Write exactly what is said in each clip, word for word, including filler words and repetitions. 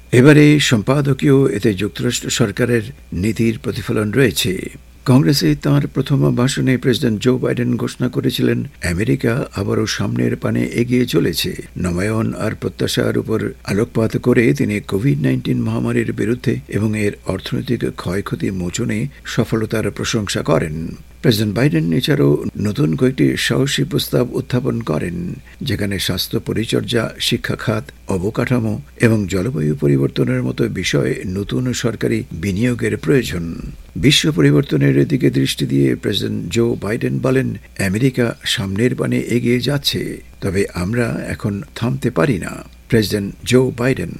এবারে সম্পাদকীয় এতে যুক্তরাষ্ট্র সরকারের নীতির প্রতিফলন রয়েছে। কংগ্রেসে তাঁর প্রথম ভাষণে প্রেসিডেন্ট জো বাইডেন ঘোষণা করেছিলেন আমেরিকা আবারও সামনের পানে এগিয়ে চলেছে। নবায়ন আর প্রত্যাশার উপর আলোকপাত করে তিনি কোভিড নাইন্টিন মহামারীর বিরুদ্ধে এবং এর অর্থনৈতিক ক্ষয়ক্ষতি মোচনে সফলতার প্রশংসা করেন। প্রেসিডেন্ট বাইডেন এছাড়াও নতুন কয়েকটি সাহসী প্রস্তাব উত্থাপন করেন, যেখানে স্বাস্থ্য পরিচর্যা, শিক্ষা খাত, অবকাঠামো এবং জলবায়ু পরিবর্তনের মতো বিষয়ে নতুন সরকারি বিনিয়োগের প্রয়োজন। বিশ্ব পরিবর্তনের দিকে দৃষ্টি দিয়ে প্রেসিডেন্ট জো বাইডেন বলেন, আমেরিকা সামনের পানে এগিয়ে যাচ্ছে, তবে আমরা এখন থামতে পারি না। President Joe Biden.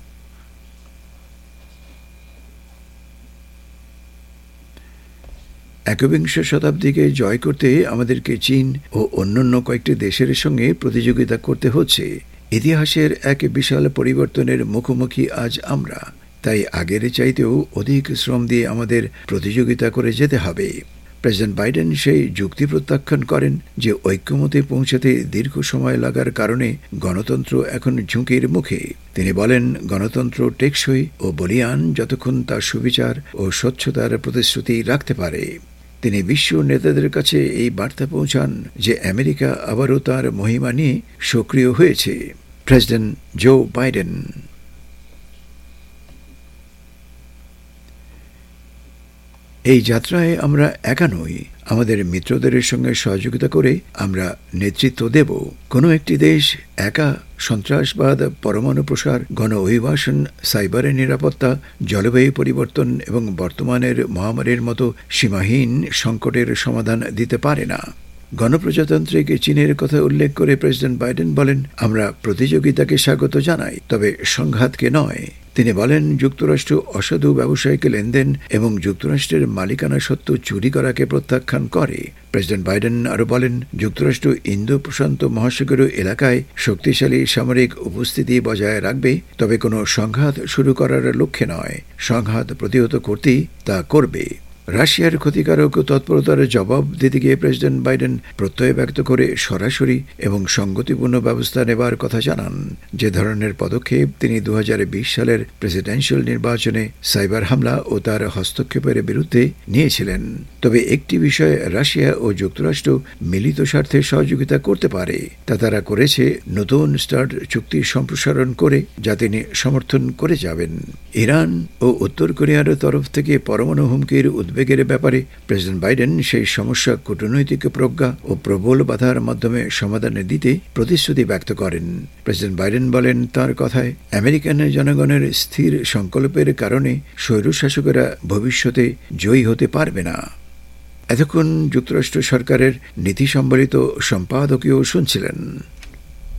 একবিংশ শতাব্দীকে জয় করতে আমাদেরকে চীন ও অন্যান্য কয়েকটি দেশের সঙ্গে প্রতিযোগিতা করতে হচ্ছে। ইতিহাসের এক বিশাল পরিবর্তনের মুখোমুখি আজ আমরা, তাই আগের চাইতেও অধিক শ্রম দিয়ে আমাদের প্রতিযোগিতা করে যেতে হবে। প্রেসিডেন্ট বাইডেন সেই যুক্তি প্রত্যাখ্যান করেন যে ঐক্যমতে পৌঁছাতে দীর্ঘ সময় লাগার কারণে গণতন্ত্র এখন ঝুঁকির মুখে। তিনি বলেন, গণতন্ত্র টেকসই ও বলীয়ান যতক্ষণ তার সুবিচার ও স্বচ্ছতার প্রতিশ্রুতি রাখতে পারে। তিনি বিশ্ব নেতাদের কাছে এই বার্তা পৌঁছান যে আমেরিকা আবারও তার মহিমা নিয়ে সক্রিয় হয়েছে। President Joe Biden. এই যাত্রায় আমরা একা নই, আমাদের মিত্রদের সঙ্গে সহযোগিতা করে আমরা নেতৃত্ব দেব। কোনো একটি দেশ একা সন্ত্রাসবাদ, পরমাণু প্রসার, গণ অভিবাসন, সাইবারের নিরাপত্তা, জলবায়ু পরিবর্তন এবং বর্তমানের মহামারীর মতো সীমাহীন সংকটের সমাধান দিতে পারে না। গণপ্রজাতান্ত্রিক চীনের কথা উল্লেখ করে প্রেসিডেন্ট বাইডেন বলেন, আমরা প্রতিযোগিতাকে স্বাগত জানাই, তবে সংঘাতকে নয়। তিনি বলেন, যুক্তরাষ্ট্র অসাধু ব্যবসায়িক লেনদেন এবং যুক্তরাষ্ট্রের মালিকানা সত্ত্ব চুরি করাকে প্রত্যাখ্যান করে। প্রেসিডেন্ট বাইডেন আরও বলেন, যুক্তরাষ্ট্র ইন্দো প্রশান্ত মহাসাগরীয় এলাকায় শক্তিশালী সামরিক উপস্থিতি বজায় রাখবে, তবে কোনো সংঘাত শুরু করার লক্ষ্যে নয়। সংঘাত প্রতিহত করতেই তা করবে। রাশিয়ার ক্ষতিকারক তৎপরতার জবাব দিতে গিয়ে প্রেসিডেন্ট বাইডেন প্রত্যয় ব্যক্ত করে সরাসরি এবং সঙ্গতিপূর্ণ ব্যবস্থা নেবার কথা জানান। যে ধরনের পদক্ষেপ তিনি দু হাজার বিশ সালের প্রেসিডেন্সিয়াল নির্বাচনে সাইবার হামলা ও তার হস্তক্ষেপের বিরুদ্ধে নিয়েছিলেন। তবে একটি বিষয়ে রাশিয়া ও যুক্তরাষ্ট্র মিলিত স্বার্থে সহযোগিতা করতে পারে, তা তারা করেছে নতুন স্টার্ট চুক্তি সম্প্রসারণ করে, যা তিনি সমর্থন করে যাবেন। ইরান ও উত্তর কোরিয়ার তরফ থেকে পরমাণু হুমকির উদ্বেগের ব্যাপারে প্রেসিডেন্ট বাইডেন সেই সমস্যা কূটনৈতিক প্রজ্ঞা ও প্রবল বাধার মাধ্যমে সমাধান দিতে প্রতিশ্রুতি ব্যক্ত করেন। প্রেসিডেন্ট বাইডেন বলেন, তার কথায়, আমেরিকান জনগণের স্থির সংকল্পের কারণে স্বৈরশাসকেরা ভবিষ্যতে জয়ী হতে পারবে না। এতক্ষণ যুক্তরাষ্ট্র সরকারের নীতি সম্বলিত সম্পাদকীয় শুনছিলেন।